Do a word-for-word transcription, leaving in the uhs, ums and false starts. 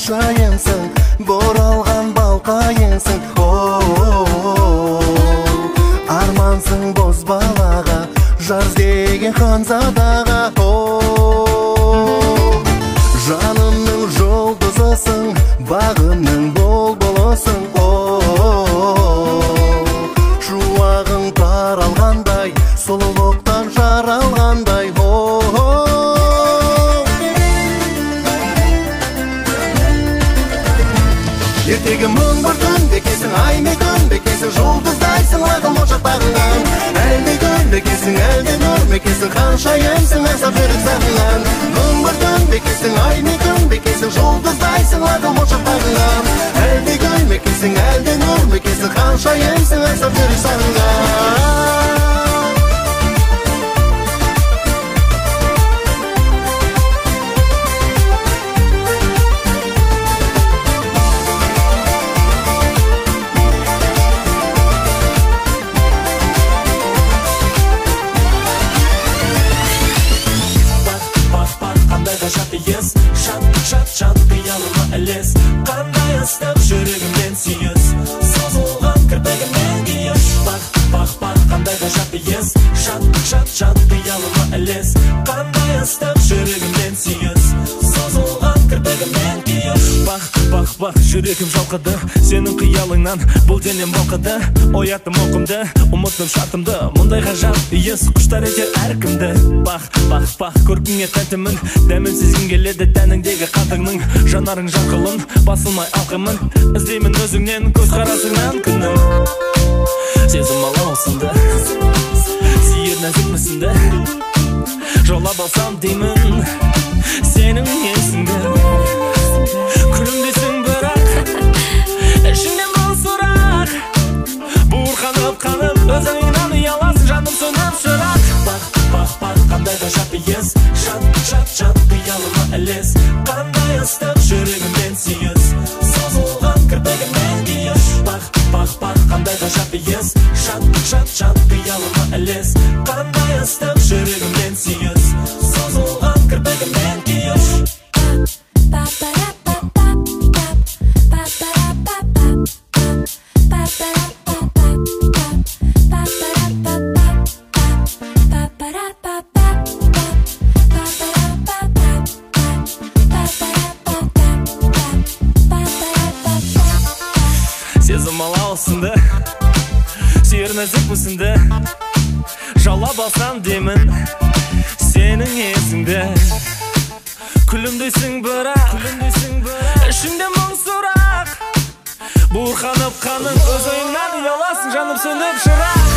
ханшайымсың, боралған балқайыңсың. Армансың боз балаға, жар деген ханзадаға. Жанымның жұлдызысың, бағымның бол-болысың. Шуағың таралғандай, сұлулықтан жаралғандай. Ертегі мұң бір күн бекесің, ай ме күн бекесің, жұлдыздайсың ағыл моншақтағыңнан. Әлде күн бекесің, әлде нұр бекесің, ханшайымсың аңсап жүрек сағынан. Мұң бір күн бекесің, ай ме күн бекесің, жұлдыздайсың ағыл моншақтағыңнан. Әлде күн бекесің, әлде нұр бекесің, ханшайымсың аңсап жүрек сағынан. Yes, шат, шат, шат, қиялыма ілес. Қандай ыстық жүрегімнен сүйіс, созылған кірпігімнен күйіш. Бақ, бақ, бақ, қандай ғажап ес. Шат, шат, шат, қиялыма ілес. Қандай ыстық жүрегімнен сүйіс, созылған кірпігімнен күйіш. Бақ, бақ, бақ, жүрегім жалқыды сенің қиялыңнан, бұл денем балқыды. Ояттым оқымды, ұмыттым шатымды. Мұндай ғажап ес құштар етер әркімді. Бақ, бақ, бақ, көркіңе тәтімін, дәмін сезгім келеді тәніңдегі қатыңның. Жанарың жарқылын, басылмай алқымын, іздеймін өзіңнен көз қарасыңнан күнім. Сезім алаусынды, сүйер нәзік мүсінді, жолап алсам деймін сенің есіңді. Күлімдесің бірақ, ішіңнен бұл сұрақ, буырқанып қанып өзіңнен ұяласың, жаным сөніп шырақ. Бақ, бақ, бақ, қандай ғажап ес. Шат, шат, шат, қиялыма ілес. Қандай ыстық жүрегімнен сүйіс, созылған кірпігімнен күйіш. Бақ, бақ, бақ, қандай ғажап ес. Шат, шат, шат, қиялыма ілес. Қандай ыстық жүрегімнен сүйіс, созылған кірпігімнен күйіш. Сезім алаусынды, сүйер нәзік мүсінді, жаулап алсам деймін сенің есіңді. Күлімдейсің бірақ, ішіңде мұң сұрақ, буырқанып қаның, өз ойыңнан ұяласың, жаным сөніп шырақ.